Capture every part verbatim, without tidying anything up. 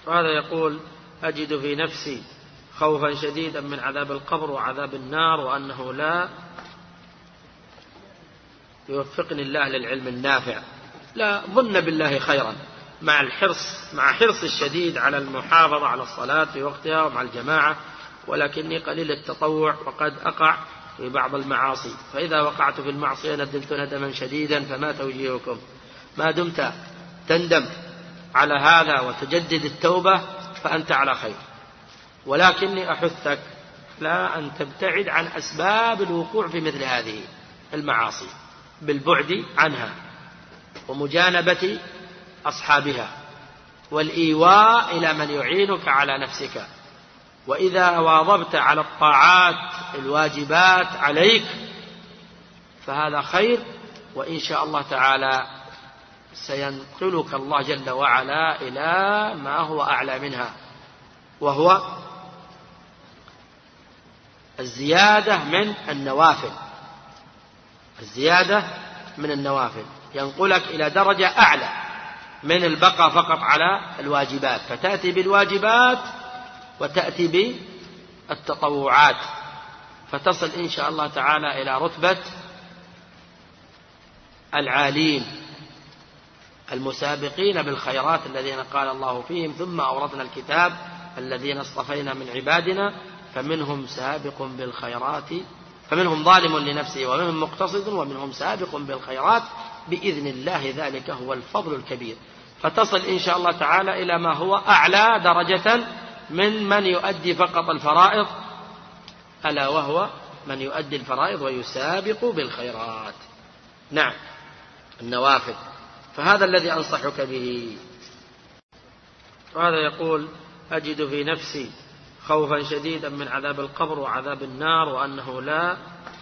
وهذا يقول: أجد في نفسي خوفا شديدا من عذاب القبر وعذاب النار، وأنه لا يوفقني الله للعلم النافع. لا، ظن بالله خيرا، مع الحرص مع حرص الشديد على المحافظة على الصلاة في وقتها ومع الجماعة، ولكني قليل التطوع وقد أقع في بعض المعاصي، فإذا وقعت في المعصية ندمت ندما شديدا، فما توجيهكم؟ ما دمت تندم على هذا وتجدد التوبة فأنت على خير، ولكني أحثك لا أن تبتعد عن أسباب الوقوع في مثل هذه المعاصي بالبعد عنها ومجانبة أصحابها والإيواء إلى من يعينك على نفسك. وإذا واظبت على الطاعات الواجبات عليك فهذا خير، وإن شاء الله تعالى سينقلك الله جل وعلا إلى ما هو أعلى منها، وهو الزيادة من النوافل. الزيادة من النوافل ينقلك إلى درجة أعلى من البقاء فقط على الواجبات، فتأتي بالواجبات وتأتي بالتطوعات، فتصل إن شاء الله تعالى إلى رتبة العالين المسابقين بالخيرات الذين قال الله فيهم: ثم أورثنا الكتاب الذين اصطفينا من عبادنا فمنهم سابق بالخيرات فمنهم ظالم لنفسه ومنهم مقتصد ومنهم سابق بالخيرات بإذن الله، ذلك هو الفضل الكبير. فتصل إن شاء الله تعالى إلى ما هو أعلى درجة من من يؤدي فقط الفرائض، ألا وهو من يؤدي الفرائض ويسابق بالخيرات. نعم، النوافل، فهذا الذي أنصحك به. وهذا يقول: أجد في نفسي خوفا شديدا من عذاب القبر وعذاب النار، وأنه لا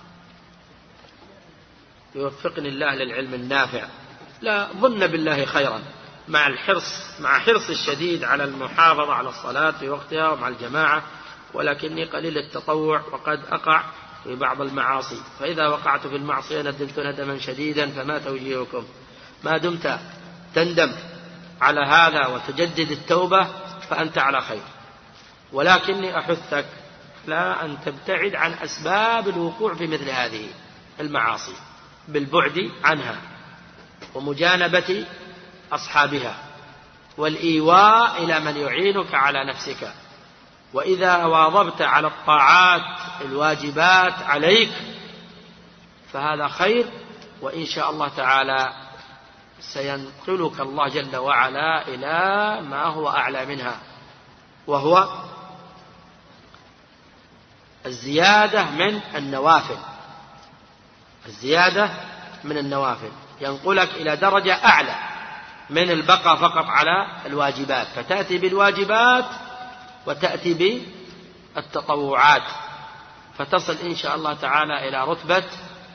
يوفقني الله للعلم النافع. لا، ظن بالله خيرا، مع الحرص مع حرص الشديد على المحافظة على الصلاة في وقتها ومع الجماعة، ولكني قليل التطوع وقد أقع في بعض المعاصي، فإذا وقعت في المعصية ندمت ندما شديدا، فما توجيهكم؟ ما دمت تندم على هذا وتجدد التوبة فأنت على خير، ولكني أحثك لا أن تبتعد عن أسباب الوقوع في مثل هذه المعاصي بالبعد عنها ومجانبة أصحابها والإيواء إلى من يعينك على نفسك. وإذا واظبت على الطاعات الواجبات عليك فهذا خير، وإن شاء الله تعالى سينقلك الله جل وعلا إلى ما هو أعلى منها، وهو الزيادة من النوافل. الزيادة من النوافل ينقلك إلى درجة أعلى من البقاء فقط على الواجبات، فتأتي بالواجبات وتأتي بالتطوعات، فتصل إن شاء الله تعالى إلى رتبة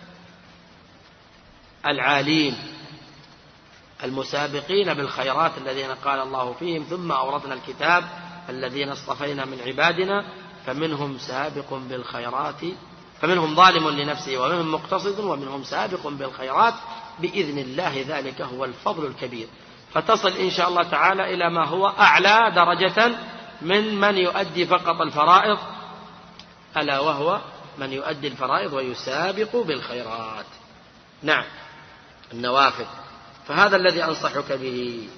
العالين المسابقين بالخيرات الذين قال الله فيهم: ثم أورثنا الكتاب الذين اصطفينا من عبادنا فمنهم سابق بالخيرات فمنهم ظالم لنفسه ومنهم مقتصد ومنهم سابق بالخيرات بإذن الله، ذلك هو الفضل الكبير. فتصل إن شاء الله تعالى إلى ما هو أعلى درجة من من يؤدي فقط الفرائض، ألا وهو من يؤدي الفرائض ويسابق بالخيرات. نعم، النوافل، فهذا الذي أنصحك به.